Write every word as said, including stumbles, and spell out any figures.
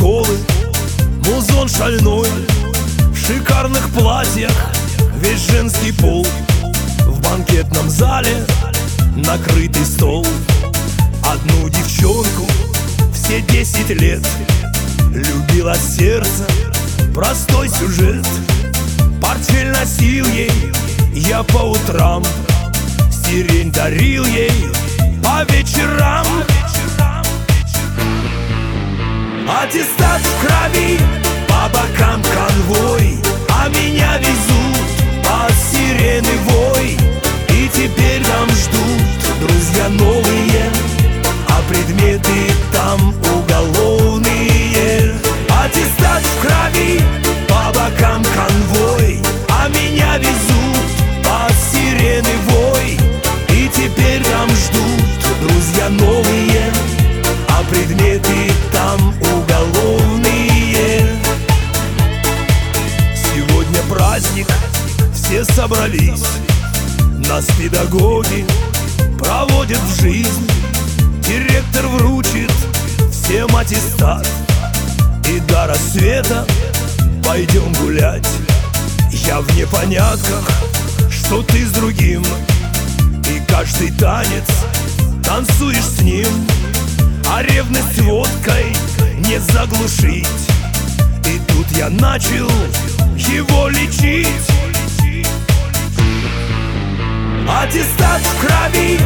школы, музон шальной, в шикарных платьях весь женский пол. В банкетном зале накрытый стол. Одну девчонку все десять лет любило сердце, простой сюжет. Портфель носил ей я по утрам, сирень дарил ей по вечерам. Аттестат в крови, по бокам конвой, а меня везут под сирены вой. И теперь там ждут друзья новые, а предметы там уголовные. Аттестат в крови, по бокам конвой, а меня везут под сирены вой. И теперь там ждут друзья новые, а предметы там уголовные. Сегодня праздник, все собрались, нас педагоги проводят в жизнь. Директор вручит всем аттестат, и до рассвета пойдем гулять. Я в непонятках, что ты с другим, и каждый танец танцуешь с ним. А ревность водкой не заглушить, и тут я начал его лечить. Аттестат в крови,